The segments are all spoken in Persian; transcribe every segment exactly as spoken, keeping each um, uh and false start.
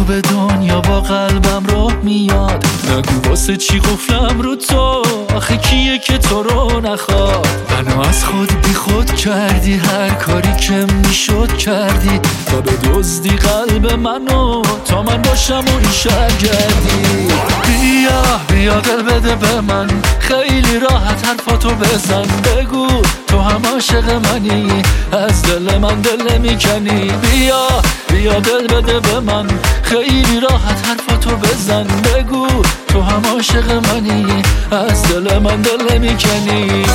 به دنیا با قلبم راه میاد. نگو واسه چی قفلم رو تو، آخه کیه که تو رو نخواد. منو از خود بی خود کردی، هر کاری که میشد کردی تا به دزدی قلب منو، تا من باشم و این شهر گردی. بیا بیا دل بده به من، خیلی راحت حرفاتو بزن. بگو تو هم عاشق منی، از دل من دل نمیکنی. بیا بیا دل بده به من، خیلی راحت حرفاتو بزن. بگو تو هم عاشق منی، از دل من دل نمیکنی.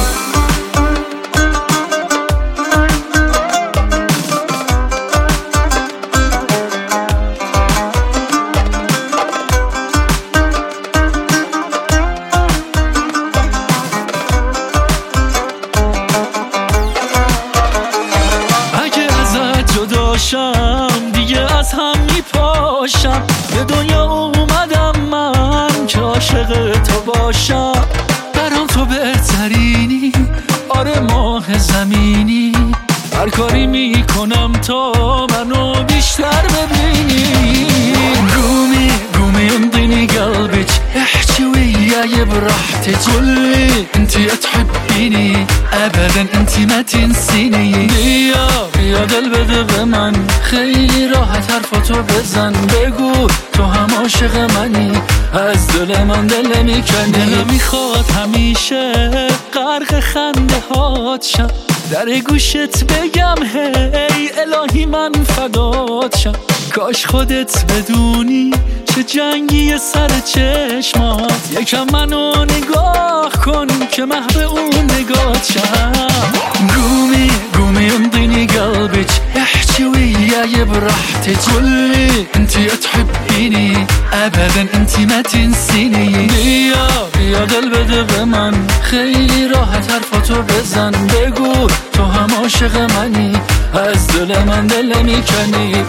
دیگه از هم میپاشم، به دنیا اومدم من که عاشق تو باشم. برام تو بهترینی، آره ماه زمینی. هر کاری میکنم تا منو بیشتر ببینی. قومي قومي انطيني قلبك، احكي وياي براحتك. قولي انتي تحبيني ابدا، انتي ما تنسيني. بیا بیا دل بده به من، خیلی راحت حرفاتو بزن. بگو تو هم عاشق منی، از دل من دل نمیکنی. دل میخواد همیشه غرق خنده هات شم، در گوشت بگم هی الهی من فدات شم. کاش خودت بدونی چه جنگی سر چشمات. یکم منو نگاه کن که محو اون نگات شم. قومي قومي انطيني قلبك، احكي وياي براحتك. قولي انتي تحبيني ابدا، انتي ما تنسيني. بیا بیا دل بده به من، خیلی راحت حرفاتو بزن. بگو تو هم عاشق منی، از دل من دل نمیکنی.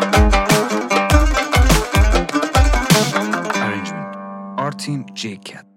Team J Cat.